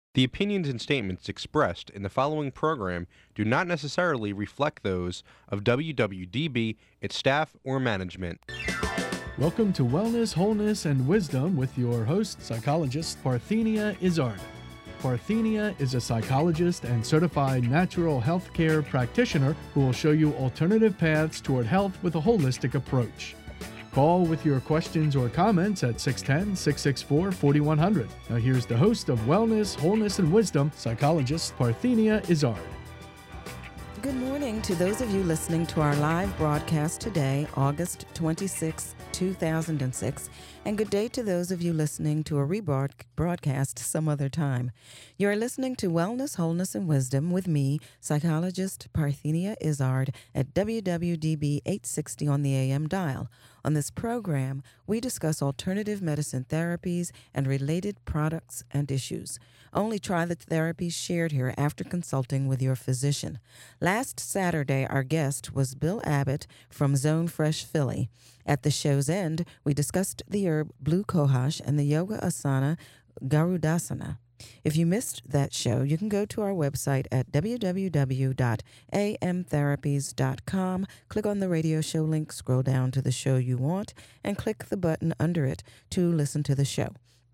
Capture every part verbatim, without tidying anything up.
The opinions and statements expressed in the following program do not necessarily reflect those of W W D B, its staff, or management. Welcome to Wellness, Wholeness, and Wisdom with your host, psychologist Parthenia Izzard. Parthenia is a psychologist and certified natural health care practitioner who will show you alternative paths toward health with a holistic approach. Call with your questions or comments at six one zero, six six four, four one zero zero. Now here's the host of Wellness, Wholeness, and Wisdom, psychologist Parthenia Izzard. Good morning to those of you listening to our live broadcast today, August twenty-sixth, two thousand six, and good day to those of you listening to a rebroadcast some other time. You are listening to Wellness, Wholeness, and Wisdom with me, psychologist Parthenia Izzard, at W W D B eight sixty on the A M dial. On this program, we discuss alternative medicine therapies and related products and issues. Only try the therapies shared here after consulting with your physician. Last Saturday, our guest was Bill Abbott from Zone Fresh Philly. At the show's end, we discussed the herb Blue Cohosh and the yoga asana Garudasana. If you missed that show, you can go to our website at w w w dot a m therapies dot com, click on the radio show link, scroll down to the show you want, and click the button under it to listen to the show.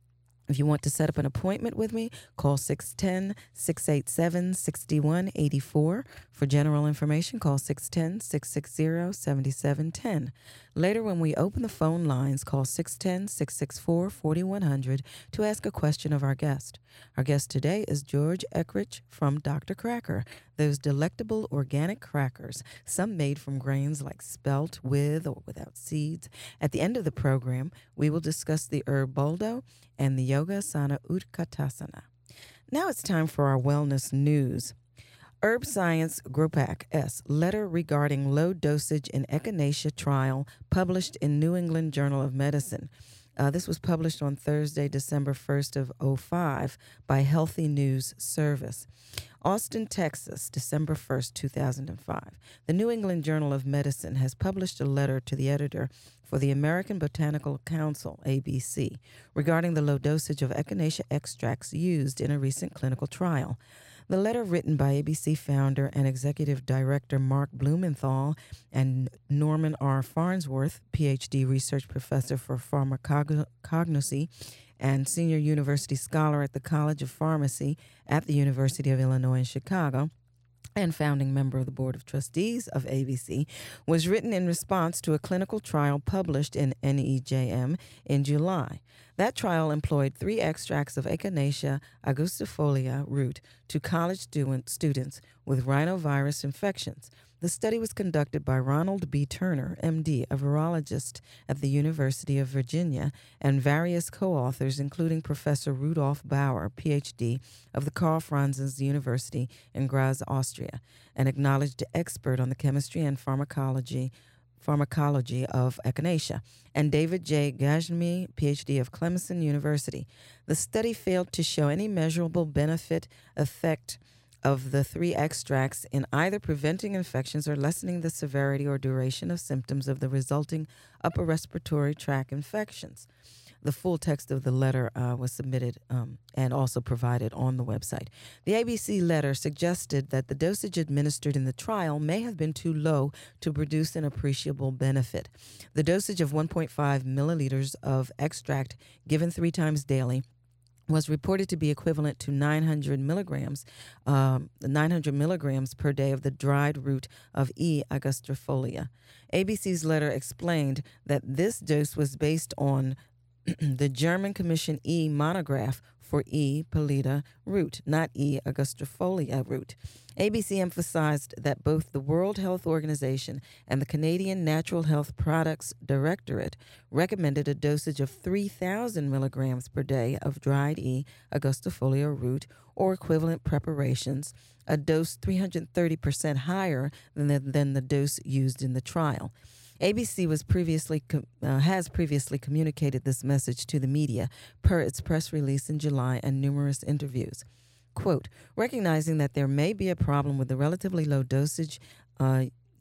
If you want to set up an appointment with me, call six one zero, six eight seven, six one eight four. For general information, call six one zero, six six zero, seven seven one zero. Later, when we open the phone lines, call six one zero, six six four, four one zero zero to ask a question of our guest. Our guest today is George Eckrich from Doctor Cracker, those delectable organic crackers, some made from grains like spelt with or without seeds. At the end of the program, we will discuss the herb Boldo and the yoga asana Utkatasana. Now it's time for our wellness news. Herb Science Gropak S. Letter regarding low dosage in echinacea trial published in New England Journal of Medicine. Uh, this was published on Thursday, December first of oh five by Healthy News Service. Austin, Texas, December first, two thousand five. The New England Journal of Medicine has published a letter to the editor for the American Botanical Council, A B C, regarding the low dosage of echinacea extracts used in a recent clinical trial. The letter, written by A B C founder and executive director Mark Blumenthal and Norman R. Farnsworth, P H D research professor for pharmacognosy and senior university scholar at the College of Pharmacy at the University of Illinois in Chicago, and founding member of the Board of Trustees of A B C, was written in response to a clinical trial published in N E J M in July. That trial employed three extracts of Echinacea augustifolia root to college student, students with rhinovirus infections. The study was conducted by Ronald B. Turner, M D, a virologist at the University of Virginia, and various co-authors, including Professor Rudolf Bauer, P H D, of the Karl Franzens University in Graz, Austria, an acknowledged expert on the chemistry and pharmacology pharmacology of echinacea, and David J. Gajmi, P H D of Clemson University. The study failed to show any measurable benefit effect of the three extracts in either preventing infections or lessening the severity or duration of symptoms of the resulting upper respiratory tract infections. The full text of the letter uh, was submitted um, and also provided on the website. The A B C letter suggested that the dosage administered in the trial may have been too low to produce an appreciable benefit. The dosage of one point five milliliters of extract given three times daily was reported to be equivalent to nine hundred milligrams, um, nine hundred milligrams per day of the dried root of E. augustifolia. A B C's letter explained that this dose was based on the German Commission E monograph for E. pallida root, not E. augustifolia root. A B C emphasized that both the World Health Organization and the Canadian Natural Health Products Directorate recommended a dosage of three thousand milligrams per day of dried E. augustifolia root or equivalent preparations, a dose three hundred thirty percent higher than the, than the dose used in the trial. A B C was previously uh, has previously communicated this message to the media per its press release in July and numerous interviews. Quote, recognizing that there may be a problem with the relatively low dosage uh,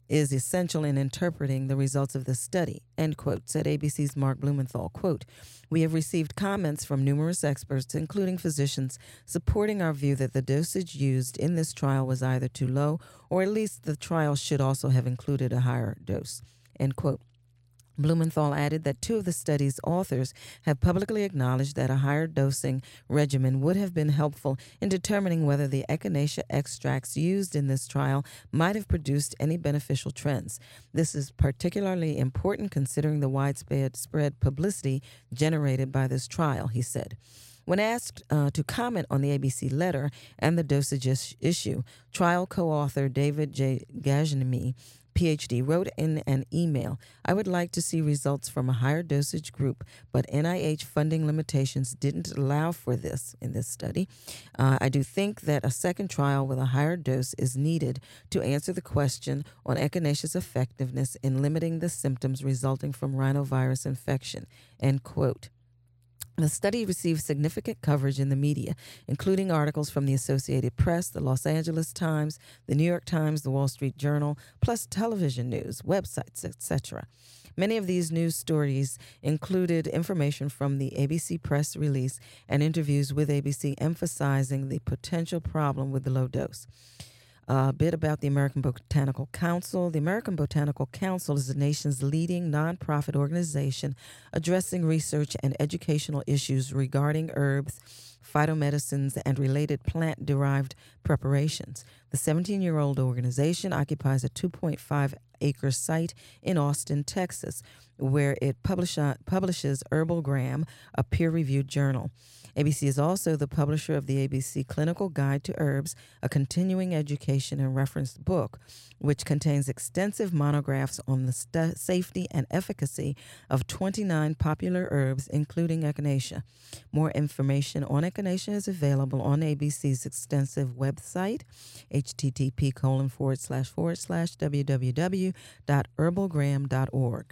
is essential in interpreting the results of this study, end quote, said A B C's Mark Blumenthal. Quote, we have received comments from numerous experts, including physicians, supporting our view that the dosage used in this trial was either too low or at least the trial should also have included a higher dose, end quote. Blumenthal added that two of the study's authors have publicly acknowledged that a higher dosing regimen would have been helpful in determining whether the echinacea extracts used in this trial might have produced any beneficial trends. This is particularly important considering the widespread spread publicity generated by this trial, he said. When asked uh, to comment on the A B C letter and the dosage is- issue, trial co-author David J. Gajnemi, P H D, wrote in an email, I would like to see results from a higher dosage group, but N I H funding limitations didn't allow for this in this study. Uh, I do think that a second trial with a higher dose is needed to answer the question on echinacea's effectiveness in limiting the symptoms resulting from rhinovirus infection, end quote. The study received significant coverage in the media, including articles from the Associated Press, the Los Angeles Times, the New York Times, the Wall Street Journal, plus television news, websites, et cetera. Many of these news stories included information from the A B C press release and interviews with A B C emphasizing the potential problem with the low dose. A bit about the American Botanical Council. The American Botanical Council is the nation's leading nonprofit organization addressing research and educational issues regarding herbs, phytomedicines, and related plant-derived preparations. The seventeen-year-old organization occupies a two point five acre site in Austin, Texas, where it publish, uh, publishes Herbalgram, a peer-reviewed journal. A B C is also the publisher of the A B C Clinical Guide to Herbs, a continuing education and reference book, which contains extensive monographs on the stu- safety and efficacy of twenty-nine popular herbs, including echinacea. More information on echinacea is available on A B C's extensive website, http colon forward slash forward slash www dot herbalgram dot org.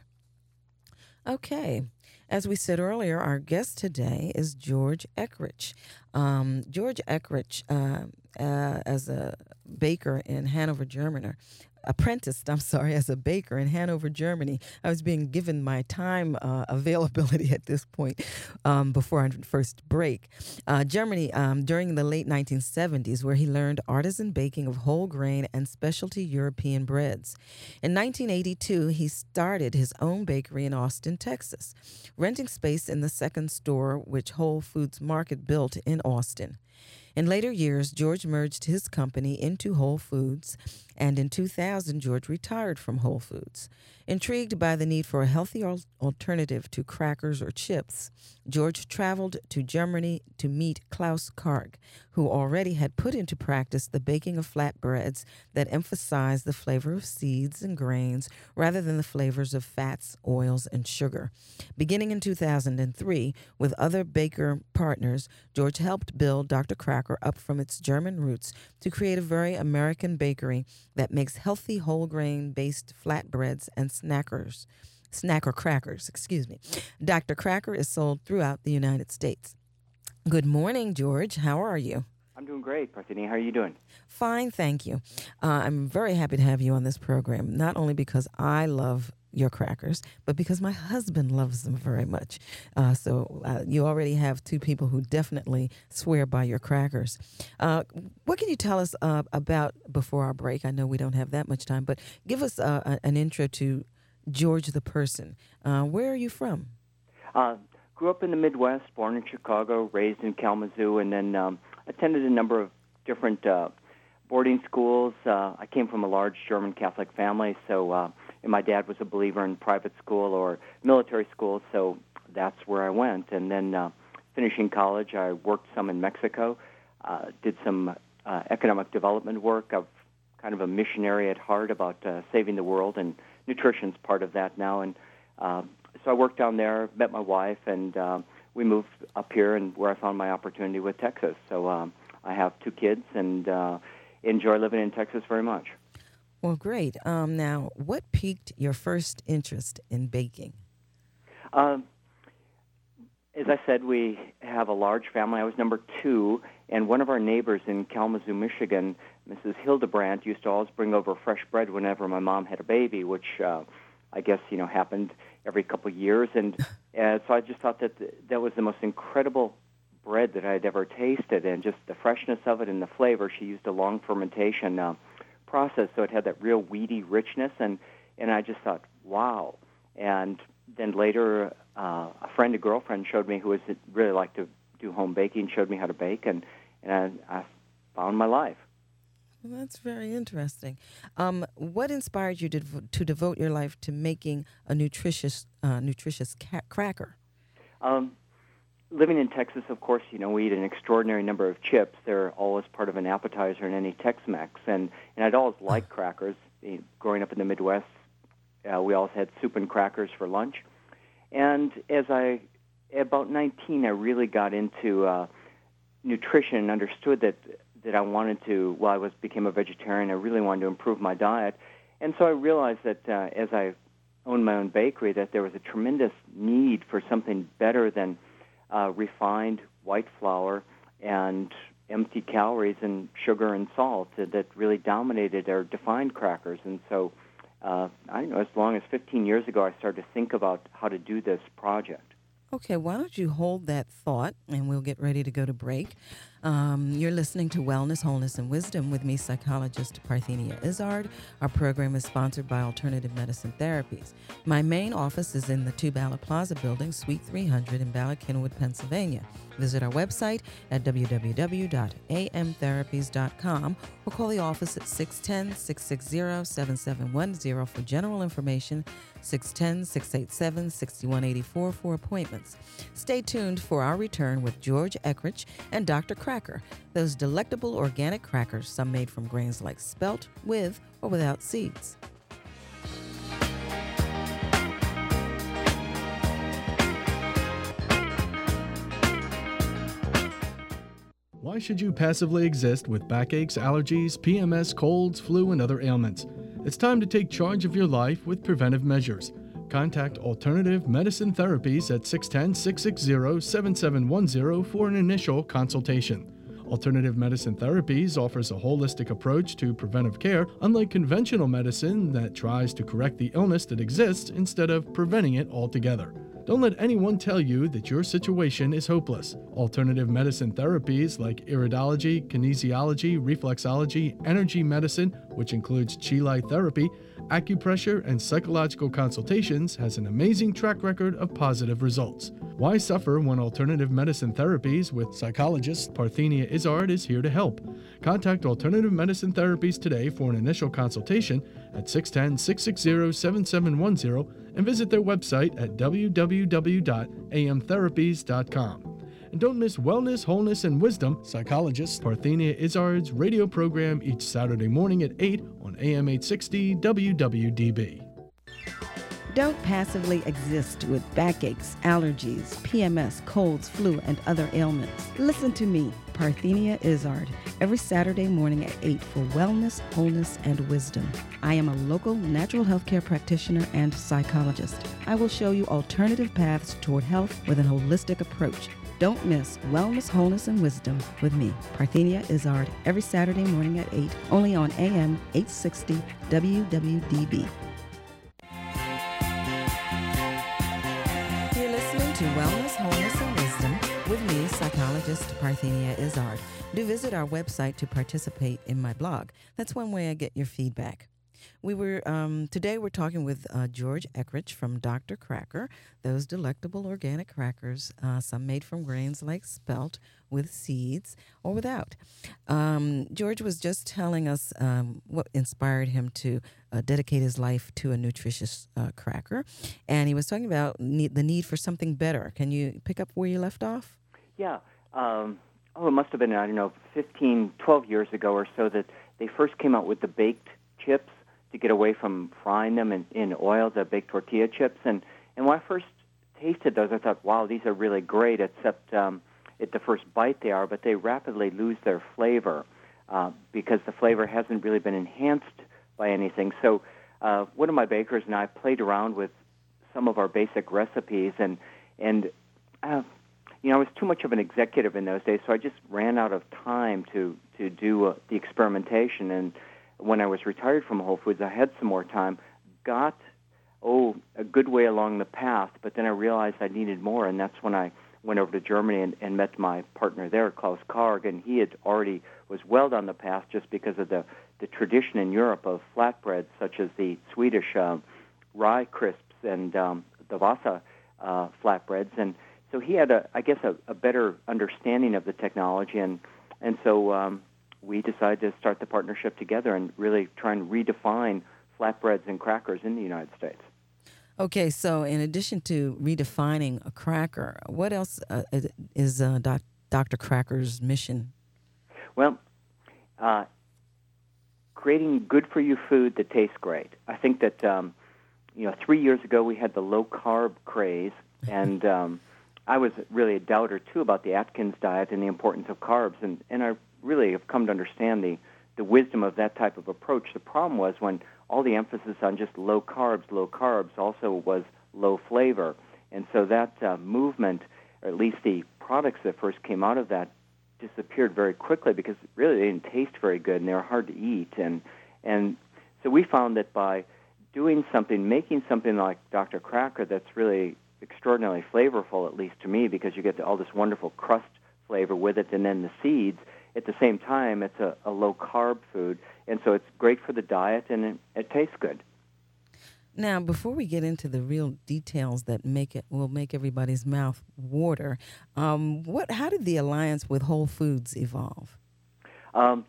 Okay. As we said earlier, our guest today is George Eckrich. Um, George Eckrich, uh, uh, as a baker in Hanover, Germany, apprenticed, I'm sorry, as a baker in Hanover, Germany. I was being given my time uh, availability at this point um, before our first break. Uh, Germany, um, during the late nineteen seventies, where he learned artisan baking of whole grain and specialty European breads. In nineteen eighty-two, he started his own bakery in Austin, Texas, renting space in the second store which Whole Foods Market built in Austin. In later years, George merged his company into Whole Foods, and in two thousand, George retired from Whole Foods. Intrigued by the need for a healthy al- alternative to crackers or chips, George traveled to Germany to meet Klaus Karg, who already had put into practice the baking of flatbreads that emphasized the flavor of seeds and grains rather than the flavors of fats, oils, and sugar. Beginning in two thousand three, with other baker partners, George helped build Doctor Cracker up from its German roots to create a very American bakery that makes healthy whole grain-based flatbreads and snackers, snacker crackers, excuse me. Doctor Cracker is sold throughout the United States. Good morning, George. How are you? I'm doing great, Parthenia. How are you doing? Fine, thank you. Uh, I'm very happy to have you on this program, not only because I love your crackers, but because my husband loves them very much. Uh, so uh, you already have two people who definitely swear by your crackers. Uh, what can you tell us uh, about, before our break? I know we don't have that much time, but give us uh, an intro to George the person. Uh, where are you from? Uh, grew up in the Midwest, born in Chicago, raised in Kalamazoo, and then um, attended a number of different uh, boarding schools. Uh, I came from a large German Catholic family, so uh, and my dad was a believer in private school or military school, so that's where I went. And then uh, finishing college, I worked some in Mexico, uh, did some uh, economic development work. I'm kind of a missionary at heart about uh, saving the world, and nutrition's part of that now. And uh, so I worked down there, met my wife, and uh, we moved up here, and where I found my opportunity with Texas. So um, I have two kids, and uh, enjoy living in Texas very much. Well, great. Um, now, what piqued your first interest in baking? Um, as as I said, we have a large family. I was number two, and one of our neighbors in Kalamazoo, Michigan, Missus Hildebrandt, used to always bring over fresh bread whenever my mom had a baby, which uh, I guess, you know, happened every couple of years. And uh, so I just thought that th- that was the most incredible bread that I had ever tasted, and just the freshness of it and the flavor. She used a long fermentation uh, process, so it had that real weedy richness, and, and I just thought, wow. And then later, uh, a friend, a girlfriend, showed me who was really liked to do home baking, showed me how to bake, and, and I, I found my life. Well, that's very interesting. Um, what inspired you to, dev- to devote your life to making a nutritious, uh, nutritious ca- cracker? Um, living in Texas, of course, you know, we eat an extraordinary number of chips. They're always part of an appetizer in any Tex-Mex, and, and I'd always liked crackers. Growing up in the Midwest, uh, we always had soup and crackers for lunch. And as I, at about nineteen, I really got into uh, nutrition and understood that that I wanted to, well, I was became a vegetarian, I really wanted to improve my diet. And so I realized that uh, as I owned my own bakery, that there was a tremendous need for something better than uh, refined white flour and empty calories and sugar and salt that really dominated or defined crackers. And so, uh, I don't know, as long as fifteen years ago, I started to think about how to do this project. Okay, why don't you hold that thought, and we'll get ready to go to break. Um, you're listening to Wellness, Wholeness, and Wisdom with me, psychologist Parthenia Izzard. Our program is sponsored by Alternative Medicine Therapies. My main office is in the Two Ballot Plaza building, Suite three hundred in Ballard, Kenwood, Pennsylvania. Visit our website at w w w dot a m therapies dot com or call the office at six one zero, six six zero, seven seven one zero for general information, six one zero, six eight seven, six one eight four for appointments. Stay tuned for our return with George Eckrich and Doctor Cracker, those delectable organic crackers, some made from grains like spelt, with or without seeds. Why should you passively exist with backaches, allergies, P M S, colds, flu, and other ailments? It's time to take charge of your life with preventive measures. Contact Alternative Medicine Therapies at six one zero, six six zero, seven seven one zero for an initial consultation. Alternative Medicine Therapies offers a holistic approach to preventive care, unlike conventional medicine that tries to correct the illness that exists instead of preventing it altogether. Don't let anyone tell you that your situation is hopeless. Alternative medicine therapies like iridology, kinesiology, reflexology, energy medicine, which includes Chi Light therapy, acupressure, and psychological consultations, has an amazing track record of positive results. Why suffer when Alternative Medicine Therapies with psychologist Parthenia Izzard is here to help? Contact Alternative Medicine Therapies today for an initial consultation at six one zero, six six zero, seven seven one zero and visit their website at w w w dot a m therapies dot com. And don't miss Wellness, Wholeness, and Wisdom, psychologist Parthenia Izzard's radio program each Saturday morning at eight on A M eight sixty W W D B. Don't passively exist with backaches, allergies, P M S, colds, flu, and other ailments. Listen to me, Parthenia Izzard, every Saturday morning at eight for Wellness, Wholeness, and Wisdom. I am a local natural healthcare practitioner and psychologist. I will show you alternative paths toward health with an holistic approach. Don't miss Wellness, Wholeness, and Wisdom with me, Parthenia Izzard, every Saturday morning at eight, only on A M eight sixty W W D B. You're listening to Wellness, Wholeness, and Wisdom with me, psychologist Parthenia Izzard. Do visit our website to participate in my blog. That's one way I get your feedback. We were um, today we're talking with uh, George Eckrich from Doctor Cracker, those delectable organic crackers, uh, some made from grains like spelt, with seeds or without. Um, George was just telling us um, what inspired him to uh, dedicate his life to a nutritious uh, cracker, and he was talking about need, the need for something better. Can you pick up where you left off? Yeah. Um, oh, it must have been, I don't know, fifteen, twelve years ago or so that they first came out with the baked chips to get away from frying them in, in oil, the baked tortilla chips. And, and when I first tasted those, I thought, wow, these are really great, except um, at the first bite they are, but they rapidly lose their flavor uh, because the flavor hasn't really been enhanced by anything. So uh, one of my bakers and I played around with some of our basic recipes, and, and uh, you know, I was too much of an executive in those days, so I just ran out of time to, to do uh, the experimentation. And when I was retired from Whole Foods, I had some more time, got, oh, a good way along the path, but then I realized I needed more, and that's when I went over to Germany and, and met my partner there, Klaus Karg, and he had already was well down the path just because of the, the tradition in Europe of flatbreads, such as the Swedish uh, rye crisps and um, the Vasa uh, flatbreads. And so he had, a, I guess, a, a better understanding of the technology, and, and so um, we decided to start the partnership together and really try and redefine flatbreads and crackers in the United States. Okay, so in addition to redefining a cracker, what else uh, is uh, doc, Doctor Cracker's mission? Well, uh, creating good-for-you food that tastes great. I think that, um, you know, three years ago we had the low-carb craze, and um, I was really a doubter, too, about the Atkins diet and the importance of carbs, and, and I really have come to understand the, the wisdom of that type of approach. The problem was when all the emphasis on just low carbs, low carbs also was low flavor. And so that uh, movement, or at least the products that first came out of that, disappeared very quickly because really they didn't taste very good and they were hard to eat. And and so we found that by doing something, making something like Doctor Cracker that's really extraordinarily flavorful, at least to me, because you get all this wonderful crust flavor with it and then the seeds. At the same time, it's a, a low-carb food, and so it's great for the diet, and it, it tastes good. Now, before we get into the real details that make it will make everybody's mouth water, um, what? How did the alliance with Whole Foods evolve? Um,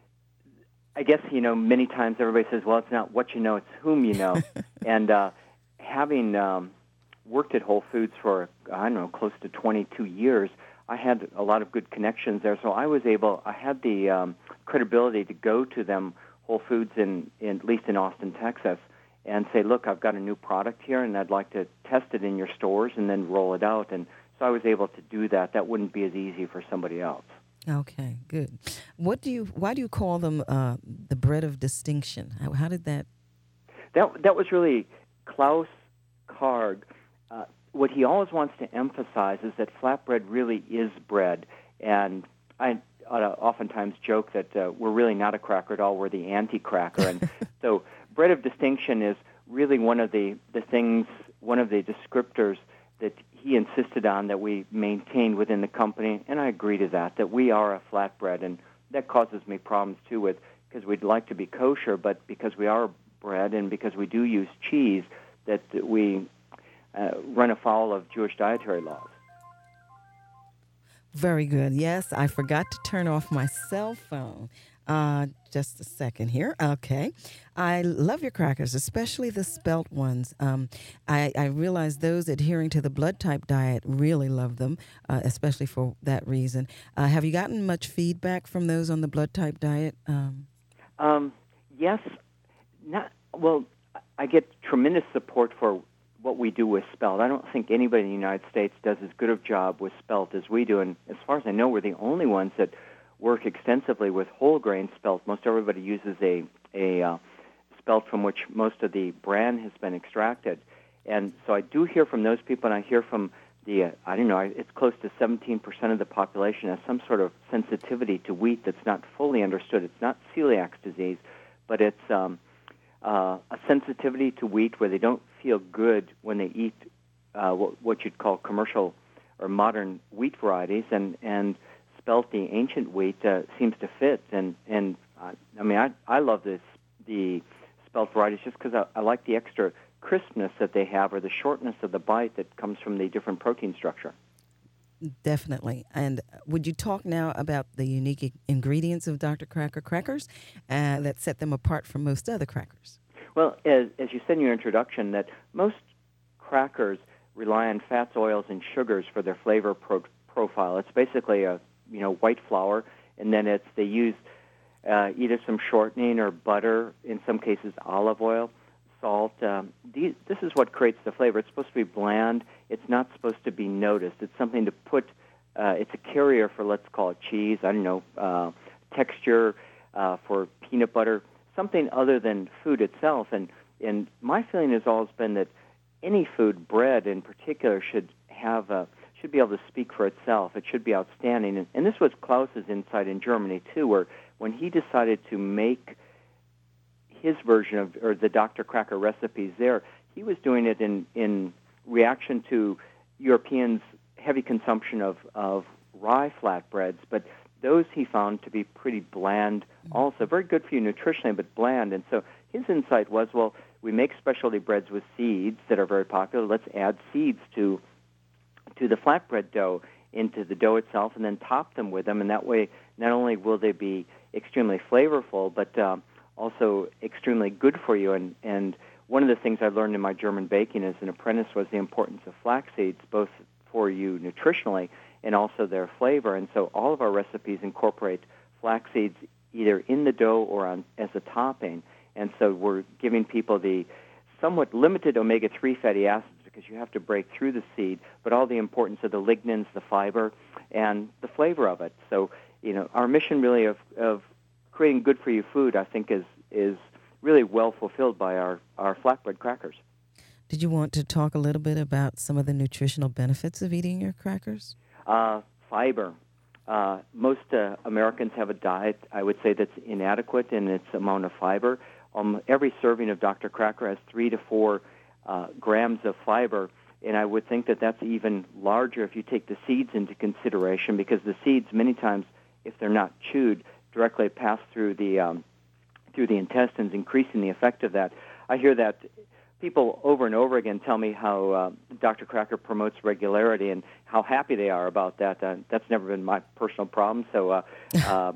I guess, you know, many times everybody says, well, it's not what you know, it's whom you know. and uh, having um, worked at Whole Foods for, I don't know, close to twenty-two years, I had a lot of good connections there, so I was able, I had the um, credibility to go to them, Whole Foods, in, in at least in Austin, Texas, and say, look, I've got a new product here, and I'd like to test it in your stores and then roll it out. And so I was able to do that. That wouldn't be as easy for somebody else. Okay, good. What do you? Why do you call them uh, the bread of distinction? How, how did that? That that was really Klaus Karg. Uh, what he always wants to emphasize is that flatbread really is bread, and I uh, oftentimes joke that uh, we're really not a cracker at all. We're the anti-cracker, and so bread of distinction is really one of the, the things, one of the descriptors that he insisted on that we maintain within the company, and I agree to that, that we are a flatbread, and that causes me problems, too, with because we'd like to be kosher, but because we are bread and because we do use cheese, that we uh, run afoul of Jewish dietary laws. Very good. Yes, I forgot to turn off my cell phone. Uh, just a second here. Okay. I love your crackers, especially the spelt ones. Um, I, I realize those adhering to the blood type diet really love them, uh, especially for that reason. Uh, have you gotten much feedback from those on the blood type diet? Um, um, yes. Not well. I get tremendous support for what we do with spelt. I don't think anybody in the United States does as good a job with spelt as we do, and as far as I know, we're the only ones that work extensively with whole grain spelt. Most everybody uses a a uh, spelt from which most of the bran has been extracted, and so I do hear from those people, and I hear from the uh, I don't know, it's close to seventeen percent of the population has some sort of sensitivity to wheat that's not fully understood. It's not celiac disease, but it's um, uh, a sensitivity to wheat where they don't feel good when they eat uh, what, what you'd call commercial or modern wheat varieties, and and spelt, the ancient wheat, uh, seems to fit. And and uh, I mean, I I love this the spelt varieties just because I, I like the extra crispness that they have, or the shortness of the bite that comes from the different protein structure. Definitely. And would you talk now about the unique ingredients of Doctor Cracker crackers uh, that set them apart from most other crackers? Well, as, as you said in your introduction, that most crackers rely on fats, oils, and sugars for their flavor pro- profile. It's basically a you know white flour, and then it's they use uh, either some shortening or butter, in some cases olive oil, salt. Um, these, this is what creates the flavor. It's supposed to be bland. It's not supposed to be noticed. It's something to put. Uh, it's a carrier for, let's call it cheese. I don't know, uh, texture uh, for peanut butter. Something other than food itself. And and my feeling has always been that any food, bread in particular, should have a should be able to speak for itself. It should be outstanding. And, and this was Klaus's insight in Germany, too, where when he decided to make his version of, or the Doctor Cracker recipes there, he was doing it in, in reaction to Europeans' heavy consumption of, of rye flatbreads, but those he found to be pretty bland also. Very good for you nutritionally, but bland. And so his insight was, well, we make specialty breads with seeds that are very popular. Let's add seeds to to the flatbread dough, into the dough itself, and then top them with them. And that way, not only will they be extremely flavorful, but um, also extremely good for you. And, and one of the things I learned in my German baking as an apprentice was the importance of flax seeds, both for you nutritionally and also their flavor. And so all of our recipes incorporate flax seeds either in the dough or on, as a topping. And so we're giving people the somewhat limited omega three fatty acids because you have to break through the seed, but all the importance of the lignans, the fiber, and the flavor of it. So, you know, our mission really of, of creating good-for-you food, I think, is is really well fulfilled by our, our flatbread crackers. Did you want to talk a little bit about some of the nutritional benefits of eating your crackers? Uh, fiber. Uh, most uh, Americans have a diet, I would say, that's inadequate in its amount of fiber. Um, every serving of Doctor Cracker has three to four uh, grams of fiber, and I would think that that's even larger if you take the seeds into consideration, because the seeds, many times, if they're not chewed, directly pass through the um, through the intestines, increasing the effect of that. I hear that people over and over again tell me how uh, Doctor Cracker promotes regularity and how happy they are about that. Uh, that's never been my personal problem, so uh, uh,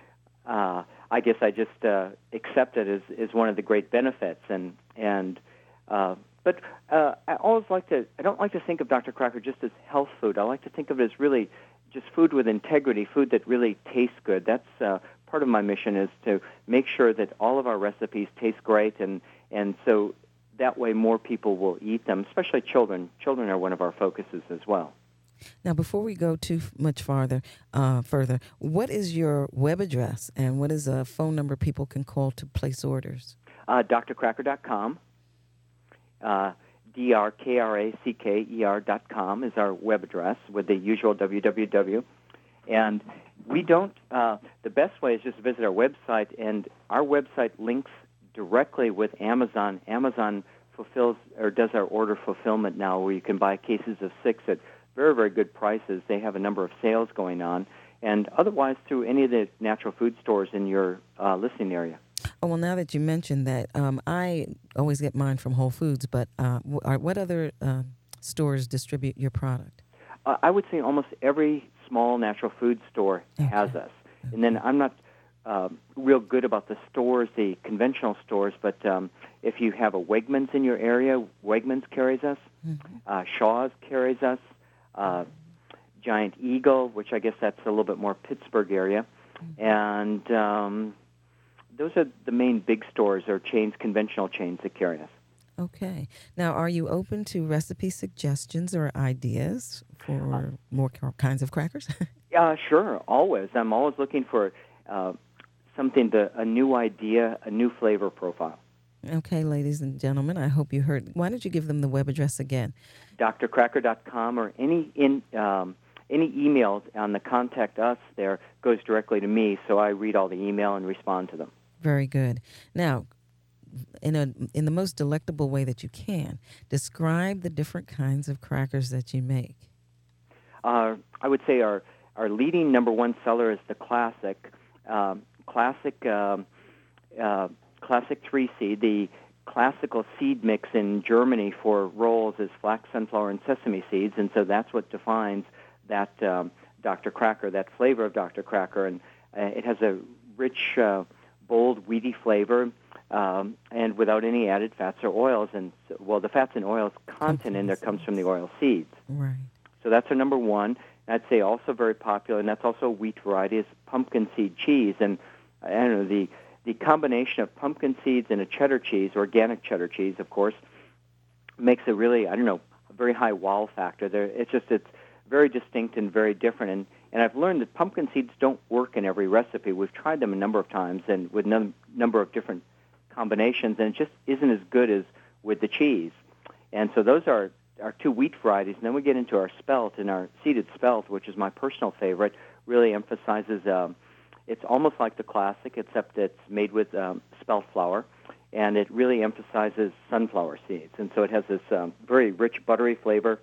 uh, I guess I just uh, accept it as, as one of the great benefits. And and uh, but uh, I always like to. I don't like to think of Doctor Cracker just as health food. I like to think of it as really just food with integrity, food that really tastes good. That's uh, part of my mission, is to make sure that all of our recipes taste great, and and so that way more people will eat them, especially children. Children are one of our focuses as well. Now, before we go too much farther, uh, further, what is your web address and what is a phone number people can call to place orders? Uh, D R cracker dot com. Uh, D R K R A C K E R dot com is our web address with the usual w w w. And we don't, uh, the best way is just visit our website, and our website links directly with Amazon. Amazon fulfills or does our order fulfillment now, where you can buy cases of six at very, very good prices. They have a number of sales going on, and otherwise through any of the natural food stores in your uh, listening area. Oh, well, now that you mentioned that, um, I always get mine from Whole Foods, but uh, what other uh, stores distribute your product? Uh, I would say almost every small natural food store Okay. has us. Okay. And then I'm not uh, real good about the stores, the conventional stores, but um, if you have a Wegmans in your area, Wegmans carries us. Mm-hmm. Uh, Shaw's carries us. Uh, Giant Eagle, which I guess that's a little bit more Pittsburgh area. Mm-hmm. And um, those are the main big stores or chains, conventional chains that carry us. Okay. Now, are you open to recipe suggestions or ideas for uh, more kinds of crackers? Yeah, sure, always. I'm always looking for uh, something, to, a new idea, a new flavor profile. Okay, ladies and gentlemen, I hope you heard. Why don't you give them the web address again? D R cracker dot com, or any in um, any email on the contact us there goes directly to me, so I read all the email and respond to them. Very good. Now, in a in the most delectable way that you can, describe the different kinds of crackers that you make. Uh, I would say our our leading number one seller is the classic, um, classic, um, uh, classic three seed. The classical seed mix in Germany for rolls is flax, sunflower, and sesame seeds, and so that's what defines that um, Doctor Cracker, that flavor of Doctor Cracker, and uh, it has a rich, uh, bold, weedy flavor. Um, and without any added fats or oils. And, well, the fats and oils content in there comes from the oil seeds. Right. So that's our number one. I'd say also very popular, and that's also a wheat variety, is pumpkin seed cheese. And, I don't know, the, the combination of pumpkin seeds and a cheddar cheese, organic cheddar cheese, of course, makes a really, I don't know, a very high wow factor. There, it's just, it's very distinct and very different. And, and I've learned that pumpkin seeds don't work in every recipe. We've tried them a number of times and with a number of different combinations, and it just isn't as good as with the cheese. And so those are our two wheat varieties, and then we get into our spelt, and our seeded spelt, which is my personal favorite, really emphasizes, um, it's almost like the classic, except it's made with um, spelt flour, and it really emphasizes sunflower seeds. And so it has this um, very rich, buttery flavor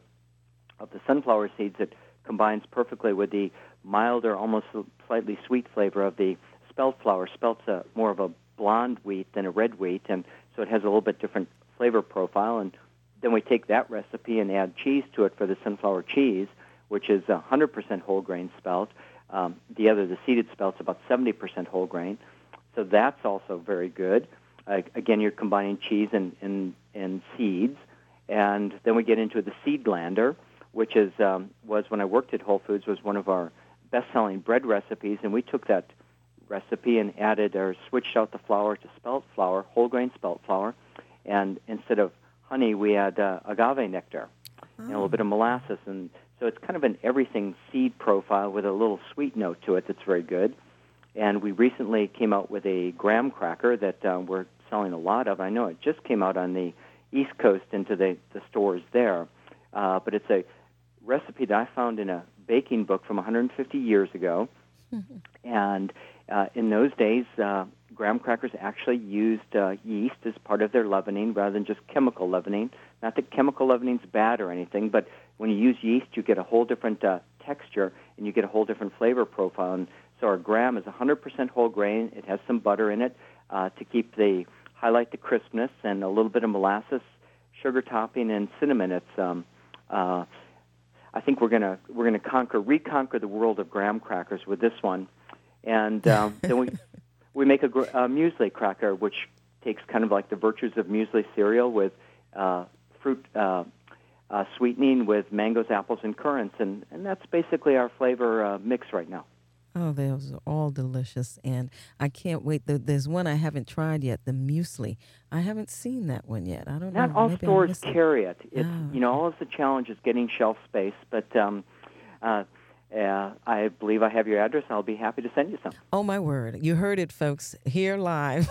of the sunflower seeds that combines perfectly with the milder, almost slightly sweet flavor of the spelt flour. Spelt's a, more of a blonde wheat than a red wheat, and so it has a little bit different flavor profile. And then we take that recipe and add cheese to it for the sunflower cheese, which is one hundred percent whole grain spelt. Um, the other, the seeded spelt's about seventy percent whole grain. So that's also very good. Uh, again, you're combining cheese and, and, and seeds. And then we get into the Seedlander, which is um, was, when I worked at Whole Foods, was one of our best-selling bread recipes. And we took that recipe and added or switched out the flour to spelt flour, whole grain spelt flour. And instead of honey, we add uh, agave nectar oh. and a little bit of molasses. And so it's kind of an everything seed profile with a little sweet note to it that's very good. And we recently came out with a graham cracker that uh, we're selling a lot of. I know it just came out on the East Coast into the, the stores there. Uh, but it's a recipe that I found in a baking book from one hundred fifty years ago. Mm-hmm. And uh, in those days, uh, graham crackers actually used uh, yeast as part of their leavening rather than just chemical leavening. Not that chemical leavening's bad or anything, but when you use yeast, you get a whole different uh, texture and you get a whole different flavor profile. And so our graham is one hundred percent whole grain. It has some butter in it uh, to keep the highlight the crispness, and a little bit of molasses, sugar topping, and cinnamon. It's um, uh, I think we're gonna we're gonna conquer reconquer the world of graham crackers with this one, and um, then we we make a, gr- a muesli cracker, which takes kind of like the virtues of muesli cereal with uh, fruit uh, uh, sweetening with mangoes, apples, and currants, and, and that's basically our flavor uh, mix right now. Oh, those are all delicious, and I can't wait. There's one I haven't tried yet, the muesli. I haven't seen that one yet. I don't Not know. all Maybe stores carry it. It's oh, you know, all of the challenge is getting shelf space, but um, uh, uh, I believe I have your address. I'll be happy to send you some. Oh, my word. You heard it, folks, here live,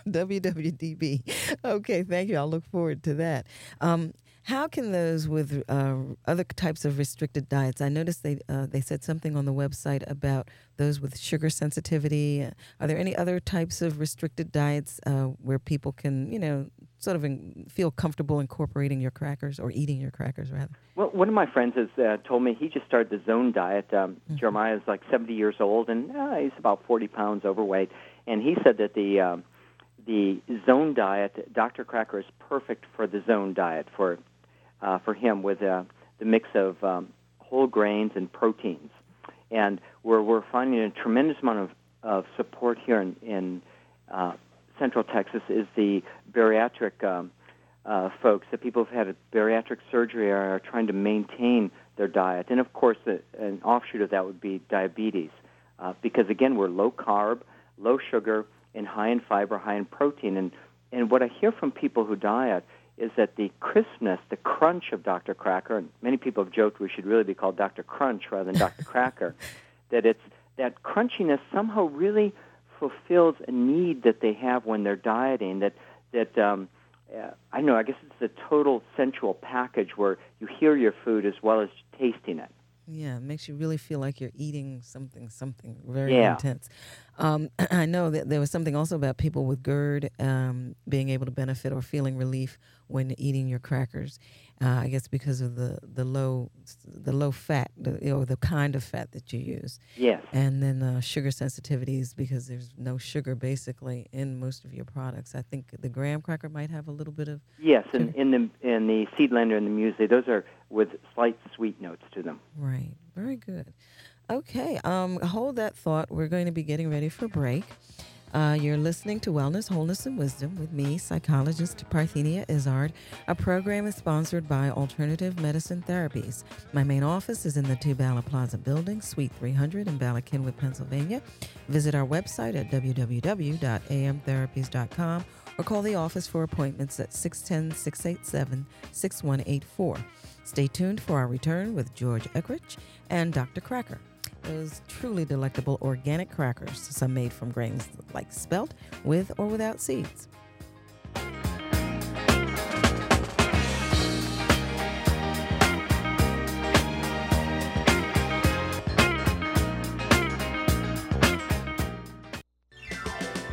W W D B. Okay, thank you. I'll look forward to that. Um, How can those with uh, other types of restricted diets? I noticed they uh, they said something on the website about those with sugar sensitivity. Are there any other types of restricted diets uh, where people can, you know, sort of in, feel comfortable incorporating your crackers or eating your crackers, rather? Well, one of my friends has uh, told me he just started the Zone diet. Um, mm-hmm. Jeremiah is like seventy years old, and uh, he's about forty pounds overweight. And he said that the um, the Zone diet, Doctor Cracker, is perfect for the Zone diet for Uh, for him with uh, the mix of um, whole grains and proteins. And we're, we're finding a tremendous amount of, of support here in, in uh, Central Texas is the bariatric um, uh, folks, the people who've had a bariatric surgery are, are trying to maintain their diet. And, of course, the, an offshoot of that would be diabetes uh, because, again, we're low-carb, low sugar, and high in fiber, high in protein. And, and what I hear from people who diet is that the crispness, the crunch of Doctor Cracker, and many people have joked we should really be called Doctor Crunch rather than Doctor Cracker, that it's that crunchiness somehow really fulfills a need that they have when they're dieting, that, that um, uh, I don't know, I guess it's a total sensual package where you hear your food as well as tasting it. Yeah, it makes you really feel like you're eating something, something very yeah. intense. Um, I know that there was something also about people with GERD um, being able to benefit or feeling relief when eating your crackers. Uh, I guess because of the, the low the low fat, the, or the kind of fat that you use. Yes. And then uh, sugar sensitivities because there's no sugar basically in most of your products. I think the graham cracker might have a little bit of. Yes, and in the in the Seedlander and the muesli, those are with slight sweet notes to them. Right. Very good. Okay. Um, hold that thought. We're going to be getting ready for break. Uh, you're listening to Wellness, Wholeness, and Wisdom with me, psychologist Parthenia Izzard. Our program is sponsored by Alternative Medicine Therapies. My main office is in the Two Bala Plaza building, Suite three hundred in Bala Cynwyd, Pennsylvania. Visit our website at w w w dot a m therapies dot com or call the office for appointments at six one zero, six eight seven, six one eight four. Stay tuned for our return with George Eckrich and Doctor Cracker. Those truly delectable organic crackers, some made from grains like spelt, with or without seeds.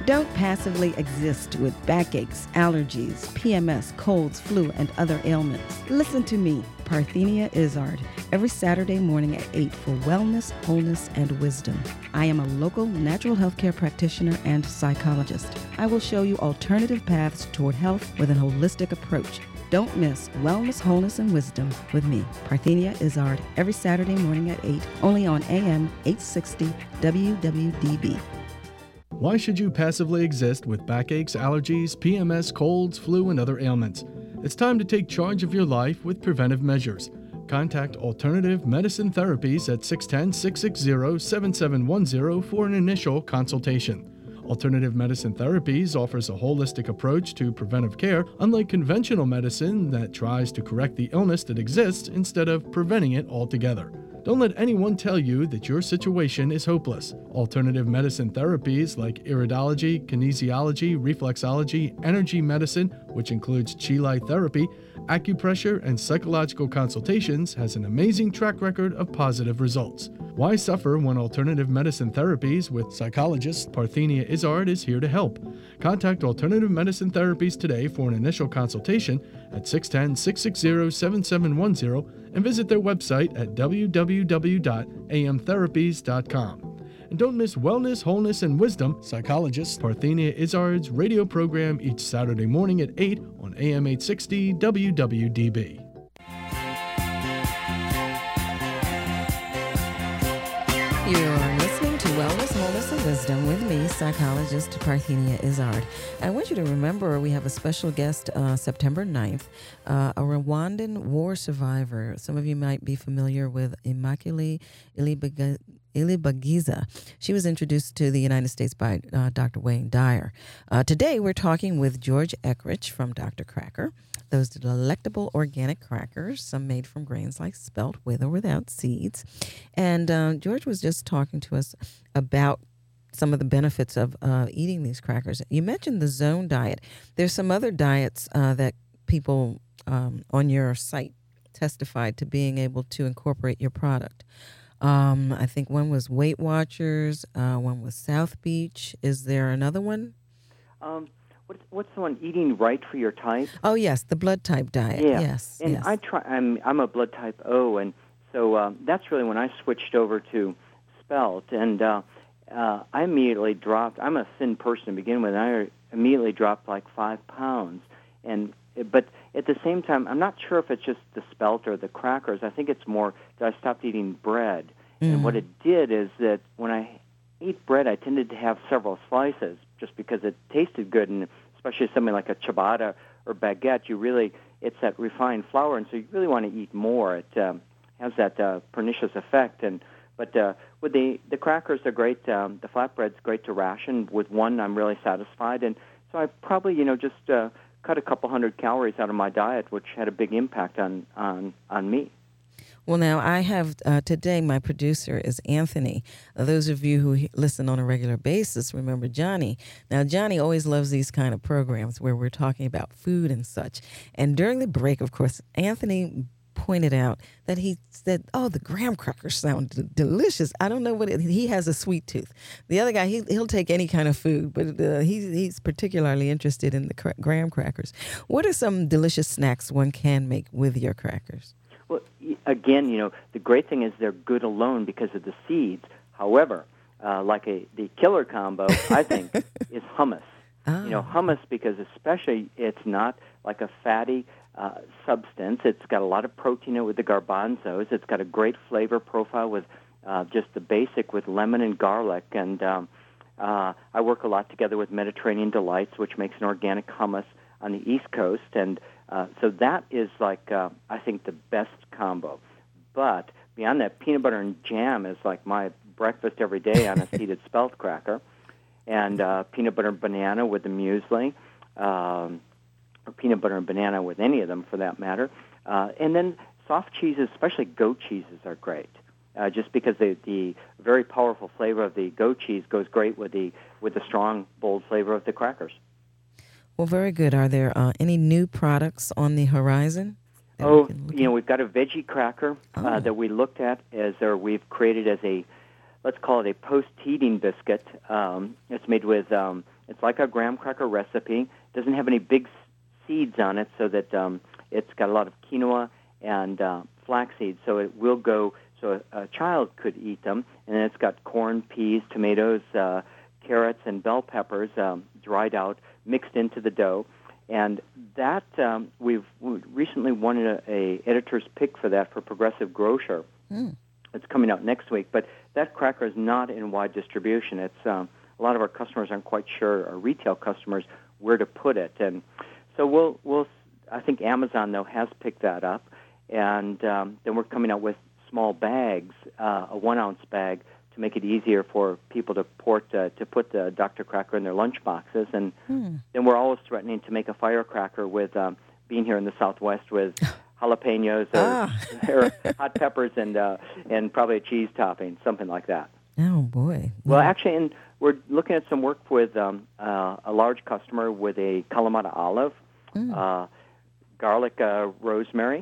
Don't passively exist with backaches, allergies, P M S, colds, flu, and other ailments. Listen to me, Parthenia Izzard, every Saturday morning at eight for wellness, wholeness, and wisdom. I am a local natural healthcare practitioner and psychologist. I will show you alternative paths toward health with an holistic approach. Don't miss Wellness, Wholeness, and Wisdom with me, Parthenia Izzard, every Saturday morning at eight, only on A M eight sixty W W D B. Why should you passively exist with backaches, allergies, P M S, colds, flu, and other ailments? It's time to take charge of your life with preventive measures. Contact Alternative Medicine Therapies at six one zero, six six zero, seven seven one zero for an initial consultation. Alternative Medicine Therapies offers a holistic approach to preventive care, unlike conventional medicine that tries to correct the illness that exists instead of preventing it altogether. Don't let anyone tell you that your situation is hopeless. Alternative medicine therapies like iridology, kinesiology, reflexology, energy medicine, which includes Chi Light therapy, acupressure, and psychological consultations, has an amazing track record of positive results. Why suffer when Alternative Medicine Therapies with psychologist Parthenia Izzard is here to help? Contact Alternative Medicine Therapies today for an initial consultation at six one zero, six six zero, seven seven one zero and visit their website at w w w dot a m therapies dot com. And don't miss Wellness, Wholeness, and Wisdom, psychologist Parthenia Izzard's radio program each Saturday morning at eight on A M eight sixty W W D B. You're listening to Wellness, Wholeness, and Wisdom with me, psychologist Parthenia Izzard. I want you to remember we have a special guest uh, September ninth, uh, a Rwandan war survivor. Some of you might be familiar with Immaculée Ilibagiza. Ilibagiza. She was introduced to the United States by uh, Doctor Wayne Dyer. Uh, today we're talking with George Eckrich from Doctor Cracker. Those delectable organic crackers, some made from grains like spelt with or without seeds. And uh, George was just talking to us about some of the benefits of uh, eating these crackers. You mentioned the zone diet. There's some other diets uh, that people um, on your site testified to being able to incorporate your product. Um, I think one was Weight Watchers, uh, one was South Beach. Is there another one? Um, what's, what's the one, Eating Right for Your Type? Oh, yes, the blood type diet. Yeah. Yes, and yes. I try. I'm I'm a blood type O, and so uh, that's really when I switched over to Spelt, and uh, uh, I immediately dropped. I'm a thin person to begin with. And I immediately dropped like five pounds, and but at the same time, I'm not sure if it's just the Spelt or the crackers. I think it's more that I stopped eating bread. Mm. And what it did is that when I ate bread, I tended to have several slices just because it tasted good, and especially something like a ciabatta or baguette, you really, it's that refined flour, and so you really want to eat more. It um, has that uh, pernicious effect. And But uh, with the, the crackers, they're great. Um, the flatbread's great to ration. With one, I'm really satisfied. And so I probably, you know, just... Uh, cut a couple hundred calories out of my diet, which had a big impact on on, on me. Well, now, I have uh, today, my producer is Anthony. Uh, those of you who he- listen on a regular basis remember Johnny. Now, Johnny always loves these kind of programs where we're talking about food and such. And during the break, of course, Anthony pointed out that he said, oh, the graham crackers sound d- delicious. I don't know what it, he has a sweet tooth. The other guy, he, he'll take any kind of food, but uh, he's, he's particularly interested in the cra- graham crackers. What are some delicious snacks one can make with your crackers? Well, again, you know, the great thing is they're good alone because of the seeds. However, uh, like a the killer combo, I think, is hummus. Ah. You know, hummus because especially it's not like a fatty Uh, substance. It's got a lot of protein in it with the garbanzos. It's got a great flavor profile with uh, just the basic with lemon and garlic. And um, uh, I work a lot together with Mediterranean Delights, which makes an organic hummus on the East Coast. And uh, so that is like, uh, I think, the best combo. But beyond that, peanut butter and jam is like my breakfast every day on a seeded spelt cracker. And uh, peanut butter and banana with the muesli. Um, or peanut butter and banana with any of them, for that matter. Uh, and then soft cheeses, especially goat cheeses, are great, uh, just because the, the very powerful flavor of the goat cheese goes great with the with the strong, bold flavor of the crackers. Well, very good. Are there uh, any new products on the horizon? Oh, you know, we've got a veggie cracker oh. uh, that we looked at as, or we've created as a, let's call it a post-heating biscuit. Um, it's made with um, It's like a graham cracker recipe. It doesn't have any big seeds on it, so that um, it's got a lot of quinoa and uh, flax seeds, so it will go, so a, a child could eat them. And then it's got corn, peas, tomatoes, uh, carrots, and bell peppers um, dried out, mixed into the dough. And that, um, we've we recently won a, a editor's pick for that for Progressive Grocer. Mm. It's coming out next week, but that cracker is not in wide distribution. It's um, a lot of our customers aren't quite sure, our retail customers, where to put it. And so we'll, we'll I think Amazon, though, has picked that up. And um, then we're coming out with small bags, uh, a one-ounce bag, to make it easier for people to port uh, to put the Doctor Cracker in their lunch boxes. And hmm. then we're always threatening to make a firecracker with, um, being here in the Southwest, with jalapenos or, ah. or hot peppers and uh, and probably a cheese topping, something like that. Oh, boy. Well, yeah. actually, and we're looking at some work with um, uh, a large customer with a Kalamata olive, mm. uh, garlic uh, rosemary,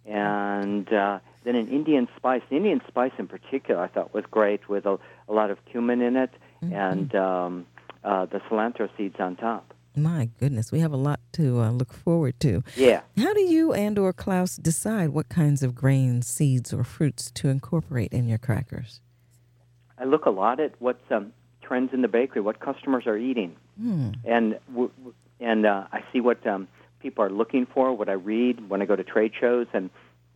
and uh, then an Indian spice. The Indian spice in particular I thought was great, with a, a lot of cumin in it, mm-hmm. and um, uh, the cilantro seeds on top. My goodness, we have a lot to uh, look forward to. Yeah. How do you and or Klaus decide what kinds of grains, seeds, or fruits to incorporate in your crackers? I look a lot at what's um, trends in the bakery, what customers are eating, mm. and w- and uh, I see what um, people are looking for, what I read when I go to trade shows. And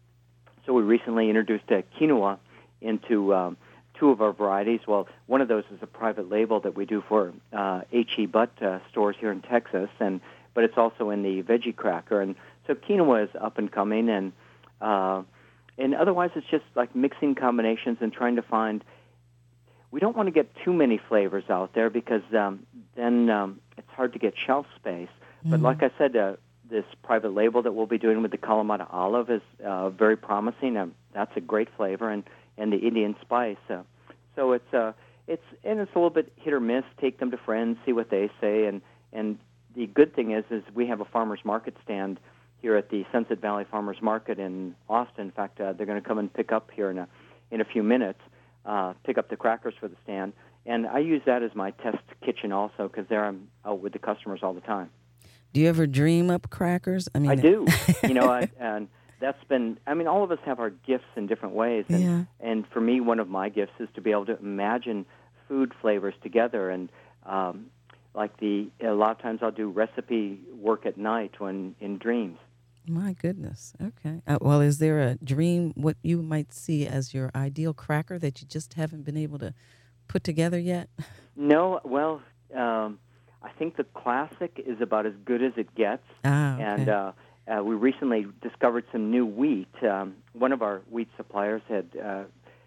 so we recently introduced a quinoa into um, two of our varieties. Well, one of those is a private label that we do for uh, H E. Butt uh, stores here in Texas, and but it's also in the veggie cracker. And so quinoa is up and coming, and uh, and otherwise it's just like mixing combinations and trying to find. We don't want to get too many flavors out there, because um, then um, it's hard to get shelf space. Mm-hmm. But like I said, uh, this private label that we'll be doing with the Kalamata olive is uh, very promising. Um, that's a great flavor, and, and the Indian spice. Uh, so it's uh, it's and it's a little bit hit or miss. Take them to friends, see what they say, and and the good thing is is we have a farmers market stand here at the Sunset Valley Farmers Market in Austin. In fact, uh, they're going to come and pick up here in a in a few minutes. Uh, pick up the crackers for the stand, and I use that as my test kitchen also, because there I'm out with the customers all the time. Do you ever dream up crackers? I mean, I do. you know, I, and that's been. I mean, all of us have our gifts in different ways, and yeah. and for me, one of my gifts is to be able to imagine food flavors together, and um, like the a lot of times I'll do recipe work at night when in dreams. My goodness. Okay. Uh, well, is there a dream, what you might see as your ideal cracker that you just haven't been able to put together yet? No. Well, um, I think the classic is about as good as it gets. Ah, okay. And uh, uh, we recently discovered some new wheat. Um, one of our wheat suppliers had uh,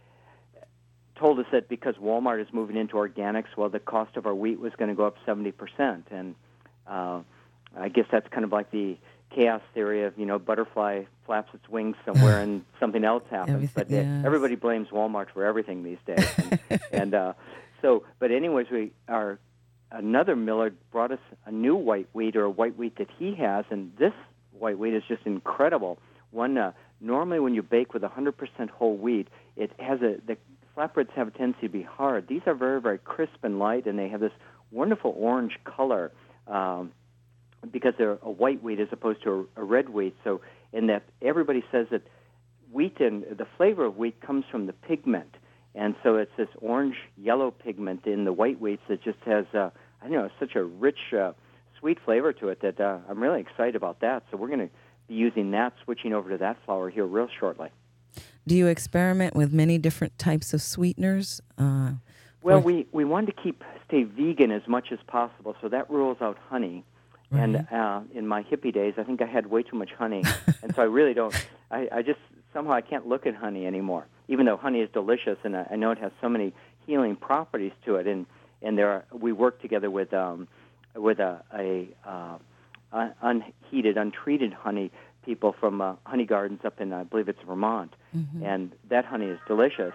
told us that because Walmart is moving into organics, well, the cost of our wheat was going to go up seventy percent. And uh, I guess that's kind of like the chaos theory of, you know, butterfly flaps its wings somewhere and something else happens. Everything, but uh, yes. everybody blames Walmart for everything these days. And, and uh, so, but anyways, we our another miller brought us a new white wheat, or a white wheat that he has, and this white wheat is just incredible. One uh, normally when you bake with one hundred percent whole wheat, it has a the flatbreads have a tendency to be hard. These are very, very crisp and light, and they have this wonderful orange color. Um, because they're a white wheat as opposed to a, a red wheat. So in that, everybody says that wheat and the flavor of wheat comes from the pigment. And so it's this orange-yellow pigment in the white wheats that just has, uh, I don't know, such a rich, uh, sweet flavor to it that uh, I'm really excited about that. So we're going to be using that, switching over to that flour here real shortly. Do you experiment with many different types of sweeteners? Uh, well, we, we wanted to keep stay vegan as much as possible, so that rules out honey. Right. And uh, in my hippie days, I think I had way too much honey, and so I really don't. I, I just somehow I can't look at honey anymore, even though honey is delicious, and I, I know it has so many healing properties to it. And and there are, we work together with um, with a, a uh, un- unheated, untreated honey people from uh, honey gardens up in I believe it's Vermont, mm-hmm. and that honey is delicious.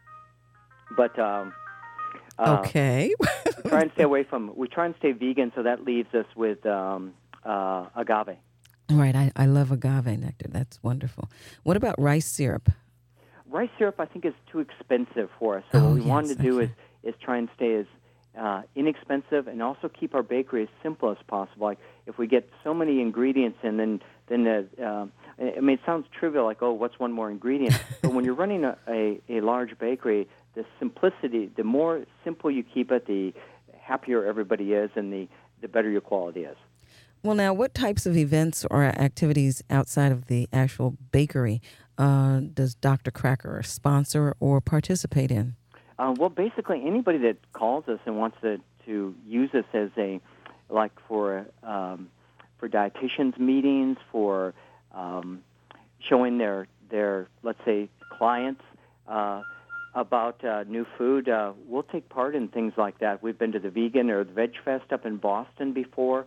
But um, Uh, okay. we try and stay away from. We try and stay vegan, so that leaves us with um, uh, agave. Right. I, I love agave nectar. That's wonderful. What about rice syrup? Rice syrup, I think, is too expensive for us. So oh, what we yes, wanted to do okay. is is try and stay as uh, inexpensive, and also keep our bakery as simple as possible. Like if we get so many ingredients in, then then the, uh, I mean, it sounds trivial, like, oh, what's one more ingredient? But when you're running a, a, a large bakery, the simplicity, the more simple you keep it, the happier everybody is, and the, the better your quality is. Well, now, what types of events or activities outside of the actual bakery uh, does Doctor Cracker sponsor or participate in? Uh, well, basically, anybody that calls us and wants to, to use us as a, like for um, for dietitians meetings, for um, showing their, their, let's say, clients uh, about uh, new food, uh, we'll take part in things like that. We've been to the Vegan or the Veg Fest up in Boston before.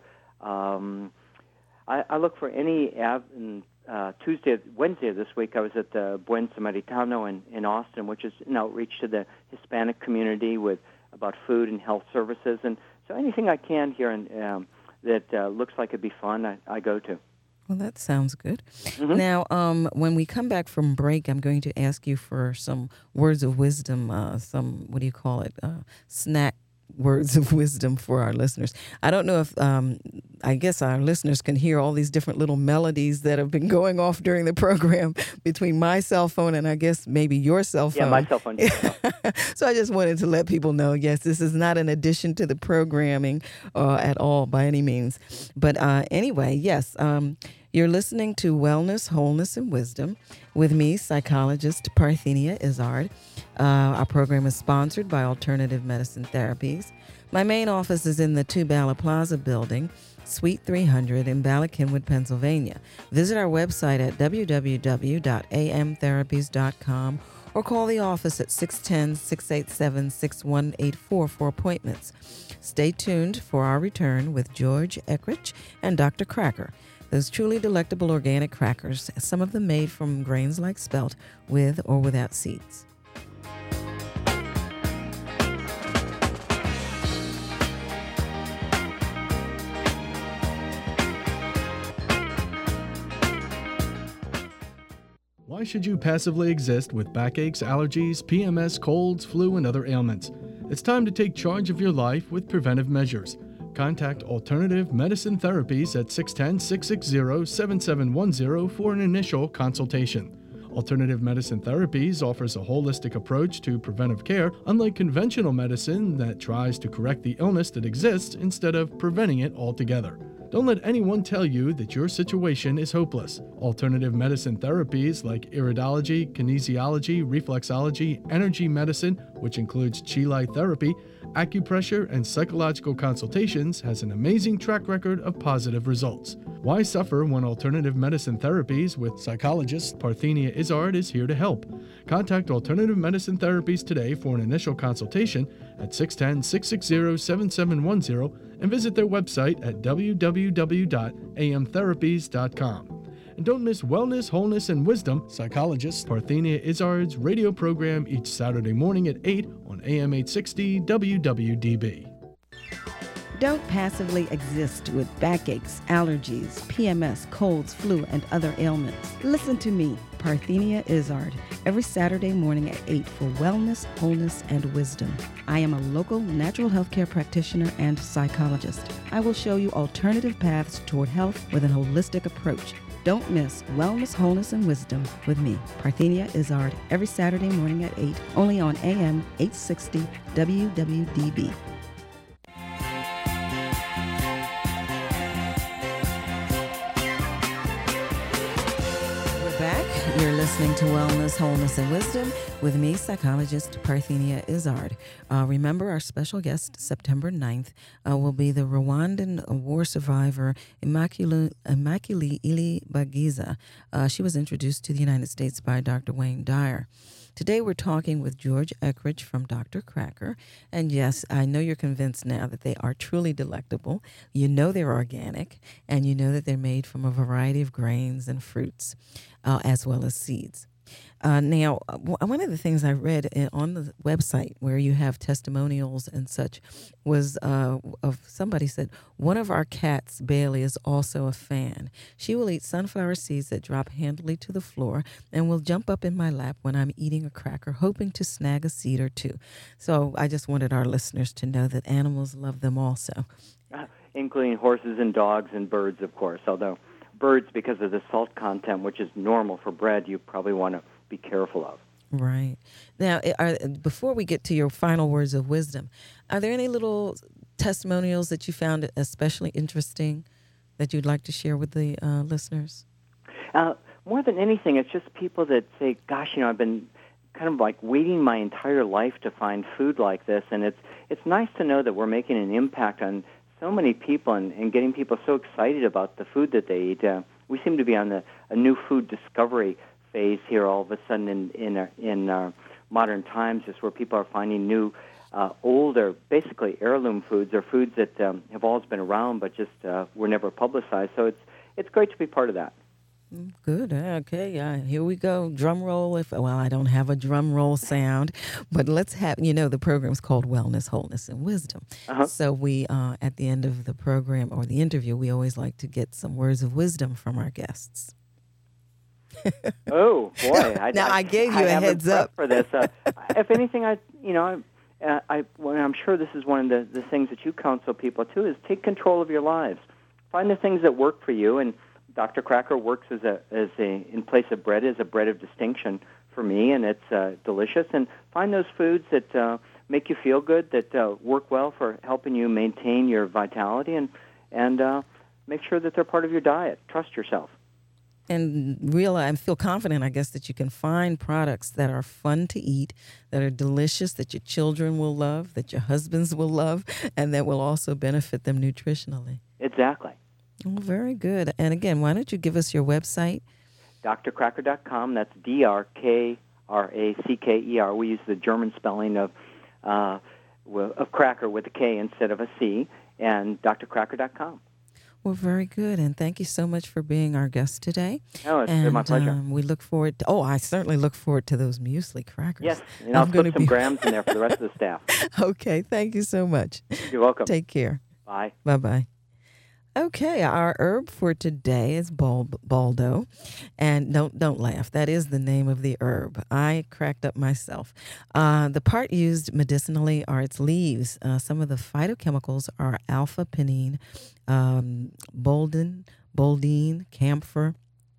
Um, I, I look for any av- uh, Tuesday, Wednesday of this week. I was at the Buen Samaritano in, in Austin, which is an outreach to the Hispanic community with about food and health services, and so anything I can here in, um, that uh, looks like it'd be fun, I, I go to. Well, that sounds good. Mm-hmm. Now, um, when we come back from break, I'm going to ask you for some words of wisdom, uh, some, what do you call it, uh, snack words of wisdom for our listeners. I don't know if, um, I guess our listeners can hear all these different little melodies that have been going off during the program between my cell phone and I guess maybe your cell phone. Yeah, my cell phone. So I just wanted to let people know, yes, this is not an addition to the programming uh, at all by any means. But uh, anyway, yes, um, you're listening to Wellness, Wholeness, and Wisdom with me, psychologist Parthenia Izzard. Uh, our program is sponsored by Alternative Medicine Therapies. My main office is in the Two Bala Plaza building, Suite three hundred in Bala Cynwyd, Pennsylvania. Visit our website at w w w dot a m therapies dot com or call the office at six one zero, six eight seven, six one eight four for appointments. Stay tuned for our return with George Eckrich and Doctor Cracker. Those truly delectable organic crackers, some of them made from grains like spelt, with or without seeds. Why should you passively exist with backaches, allergies, P M S, colds, flu, and other ailments? It's time to take charge of your life with preventive measures. Contact Alternative Medicine Therapies at six one zero, six six zero, seven seven one zero for an initial consultation. Alternative Medicine Therapies offers a holistic approach to preventive care, unlike conventional medicine that tries to correct the illness that exists instead of preventing it altogether. Don't let anyone tell you that your situation is hopeless. Alternative medicine therapies like iridology, kinesiology, reflexology, energy medicine, which includes Chi Light therapy, acupressure, and psychological consultations, has an amazing track record of positive results. Why suffer when Alternative Medicine Therapies with psychologist Parthenia Izzard is here to help? Contact Alternative Medicine Therapies today for an initial consultation at six one zero, six six zero, seven seven one zero and visit their website at w w w dot a m therapies dot com. And don't miss Wellness, Wholeness, and Wisdom, psychologist Parthenia Izzard's radio program each Saturday morning at eight on A M eight sixty W W D B. Don't passively exist with backaches, allergies, P M S, colds, flu, and other ailments. Listen to me, Parthenia Izzard, every Saturday morning at eight for Wellness, Wholeness, and Wisdom. I am a local natural health care practitioner and psychologist. I will show you alternative paths toward health with an holistic approach. Don't miss Wellness, Wholeness, and Wisdom with me, Parthenia Izzard, every Saturday morning at eight, only on A M eight sixty W W D B. You're listening to Wellness, Wholeness, and Wisdom with me, psychologist Parthenia Izzard. Uh, remember, our special guest, September ninth, uh, will be the Rwandan war survivor Immaculée Ilibagiza. Uh, she was introduced to the United States by Doctor Wayne Dyer. Today we're talking with George Eckrich from Doctor Cracker. And yes, I know you're convinced now that they are truly delectable. You know they're organic, and you know that they're made from a variety of grains and fruits, uh, as well as seeds. Uh, now, uh, w- one of the things I read in, on the website where you have testimonials and such was uh, of somebody said, one of our cats, Bailey, is also a fan. She will eat sunflower seeds that drop handily to the floor and will jump up in my lap when I'm eating a cracker, hoping to snag a seed or two. So I just wanted our listeners to know that animals love them also. Uh, including horses and dogs and birds, of course, although birds, because of the salt content, which is normal for bread, you probably want to be careful of. Right. Now, are, before we get to your final words of wisdom, are there any little testimonials that you found especially interesting that you'd like to share with the uh, listeners? Uh, more than anything, it's just people that say, gosh, you know, I've been kind of like waiting my entire life to find food like this, and it's it's nice to know that we're making an impact on so many people and, and getting people so excited about the food that they eat. Uh, we seem to be on the, a new food discovery phase here all of a sudden in in, uh, in uh, modern times, just where people are finding new, uh, older, basically heirloom foods or foods that um, have always been around but just uh, were never publicized. So it's it's great to be part of that. Good. Okay. Uh, here we go. Drum roll. If well, I don't have a drum roll sound, but let's have. You know, the program's called Wellness, Wholeness, and Wisdom. Uh-huh. So we, uh, at the end of the program or the interview, we always like to get some words of wisdom from our guests. Oh boy! I, now I, I gave you I a heads up for this. Uh, if anything, I you know I, uh, I well, I'm sure this is one of the, the things that you counsel people to is take control of your lives. Find the things that work for you, and Doctor Cracker works as a as a in place of bread as a bread of distinction for me, and it's uh, delicious. And find those foods that uh, make you feel good, that uh, work well for helping you maintain your vitality, and and uh, make sure that they're part of your diet. Trust yourself. And realize and feel confident, I guess, that you can find products that are fun to eat, that are delicious, that your children will love, that your husbands will love, and that will also benefit them nutritionally. Exactly. Well, very good. And again, why don't you give us your website? D R cracker dot com. That's D R K R A C K E R. We use the German spelling of uh, of cracker with a K instead of a C, and D R cracker dot com. Well, very good, and thank you so much for being our guest today. Oh, it's and, my pleasure. Um, we look forward to, oh, I certainly look forward to those muesli crackers. Yes, and I'll I'm put some be... grams in there for the rest of the staff. Okay, thank you so much. You're welcome. Take care. Bye. Bye-bye. Okay, our herb for today is bal- baldo, and don't don't laugh. That is the name of the herb. I cracked up myself. Uh, the part used medicinally are its leaves. Uh, some of the phytochemicals are alpha-pinene, um, boldin, boldine, camphor,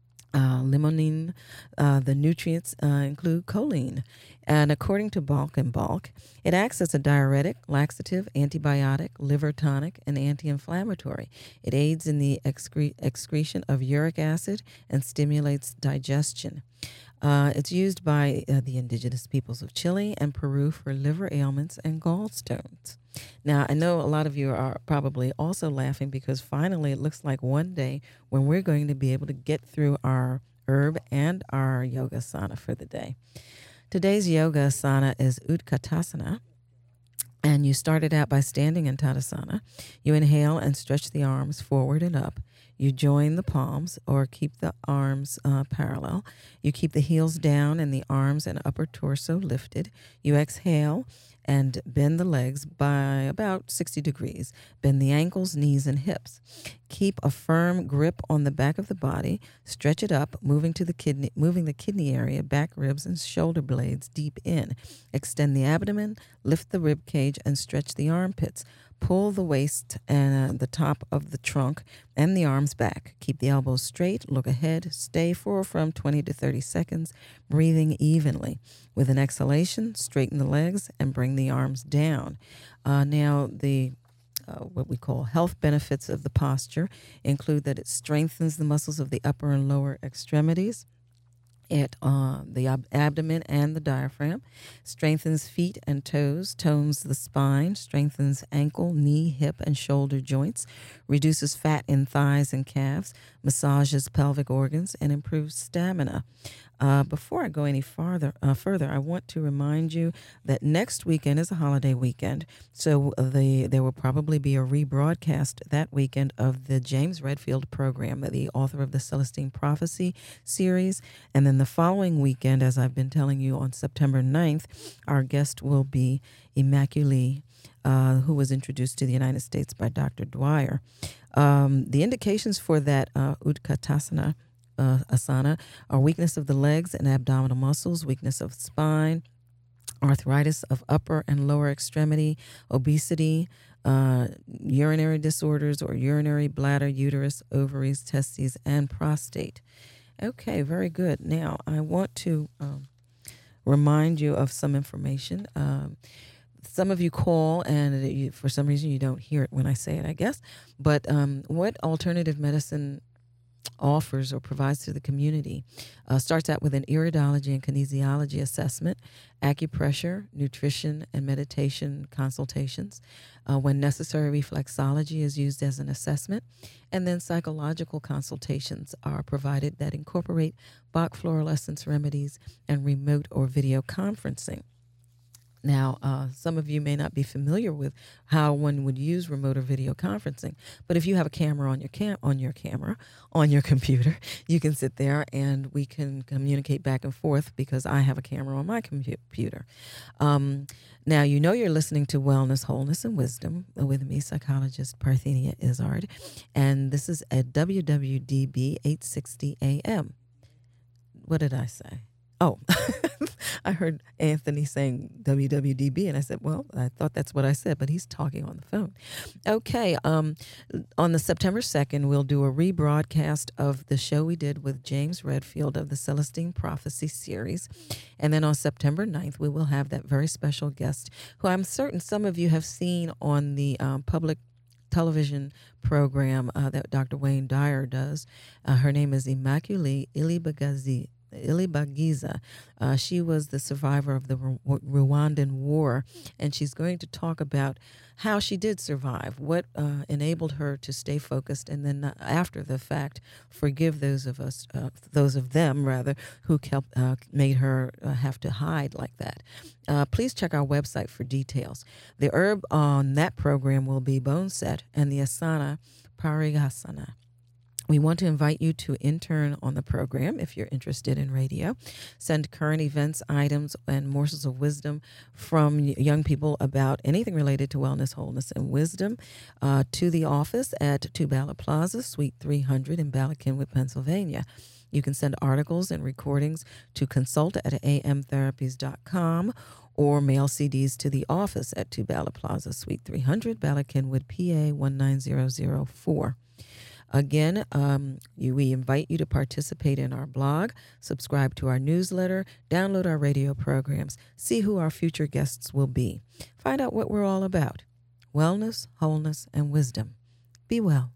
uh, limonene. Uh, the nutrients uh, include choline. And according to Balk and Balk, it acts as a diuretic, laxative, antibiotic, liver tonic, and anti-inflammatory. It aids in the excre- excretion of uric acid and stimulates digestion. Uh, it's used by uh, the indigenous peoples of Chile and Peru for liver ailments and gallstones. Now, I know a lot of you are probably also laughing because finally it looks like one day when we're going to be able to get through our herb and our yoga asana for the day. Today's yoga asana is Utkatasana, and you start it out by standing in Tadasana. You inhale and stretch the arms forward and up. You join the palms or keep the arms uh, parallel. You keep the heels down and the arms and upper torso lifted. You exhale and bend the legs by about sixty degrees. Bend the ankles, knees, and hips. Keep a firm grip on the back of the body. Stretch it up, moving to the kidney, moving the kidney area, back ribs, and shoulder blades deep in. Extend the abdomen, lift the rib cage, and stretch the armpits. Pull the waist and uh, the top of the trunk and the arms back. Keep the elbows straight, look ahead, stay for or from twenty to thirty seconds, breathing evenly. With an exhalation, straighten the legs and bring the arms down. Uh, now, the uh, what we call health benefits of the posture include that it strengthens the muscles of the upper and lower extremities. It uh, the ab- abdomen and the diaphragm, strengthens feet and toes, tones the spine, strengthens ankle, knee, hip, and shoulder joints, reduces fat in thighs and calves, massages pelvic organs, and improves stamina. Uh, before I go any farther, uh, further, I want to remind you that next weekend is a holiday weekend, so the there will probably be a rebroadcast that weekend of the James Redfield program, the author of the Celestine Prophecy series, and then the following weekend, as I've been telling you, on September ninth, our guest will be Immaculée, uh, who was introduced to the United States by Doctor Dwyer. Um, the indications for that uh, Utkatasana Uh, asana are weakness of the legs and abdominal muscles, weakness of spine, arthritis of upper and lower extremity, obesity, uh, urinary disorders or urinary bladder, uterus, ovaries, testes, and prostate. Okay, very good. Now, I want to um, remind you of some information. Um, some of you call, and it, you, for some reason you don't hear it when I say it, I guess. But um, what alternative medicine offers or provides to the community uh, starts out with an iridology and kinesiology assessment, acupressure, nutrition, and meditation consultations. Uh, when necessary, reflexology is used as an assessment, and then psychological consultations are provided that incorporate Bach fluorescence remedies and remote or video conferencing. Now, uh, some of you may not be familiar with how one would use remote or video conferencing, but if you have a camera on your cam on your camera on your computer, you can sit there and we can communicate back and forth because I have a camera on my computer. Um, now, you know you're listening to Wellness, Wholeness, and Wisdom with me, psychologist Parthenia Izzard, and this is at W W D B eight sixty A M. What did I say? Oh, I heard Anthony saying W W D B, and I said, well, I thought that's what I said, but he's talking on the phone. Okay, um, on the September second, we'll do a rebroadcast of the show we did with James Redfield of the Celestine Prophecy series. And then on September ninth, we will have that very special guest, who I'm certain some of you have seen on the um, public television program uh, that Doctor Wayne Dyer does. Uh, her name is Immaculée Ilibagiza. Ilibagiza. Uh, she was the survivor of the Ru- Rwandan war, and she's going to talk about how she did survive, what uh, enabled her to stay focused, and then uh, after the fact, forgive those of us, uh, those of them rather, who kept, uh, made her uh, have to hide like that. Uh, please check our website for details. The herb on that program will be boneset, and the asana parigasana. We want to invite you to intern on the program if you're interested in radio. Send current events, items, and morsels of wisdom from young people about anything related to wellness, wholeness, and wisdom uh, to the office at Two Ballot Plaza, Suite three hundred in Bala Cynwyd, Pennsylvania. You can send articles and recordings to consult at a m therapies dot com or mail C Ds to the office at Two Ballot Plaza, Suite three hundred, Bala Cynwyd, P A one nine zero zero four. Again, um, you, we invite you to participate in our blog, subscribe to our newsletter, download our radio programs, see who our future guests will be. Find out what we're all about. Wellness, wholeness, and wisdom. Be well.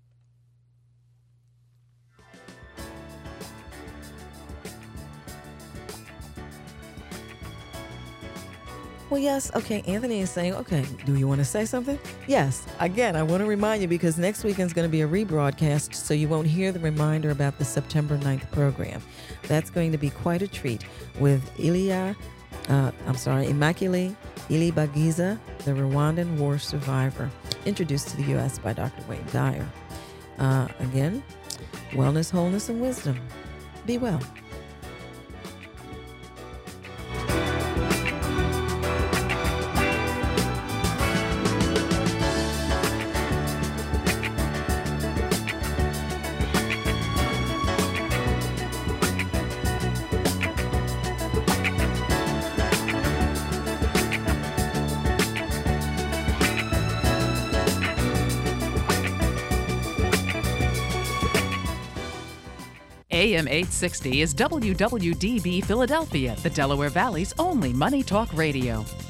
Well, yes. Okay, Anthony is saying, okay, do you want to say something? Yes. Again, I want to remind you because next weekend's going to be a rebroadcast, so you won't hear the reminder about the September ninth program. That's going to be quite a treat with Ilia, uh, I'm sorry, Immaculée Ilibagiza, the Rwandan war survivor, introduced to the U S by Doctor Wayne Dyer. Uh, again, wellness, wholeness, and wisdom. Be well. A M eight sixty is W W D B Philadelphia, the Delaware Valley's only Money Talk radio.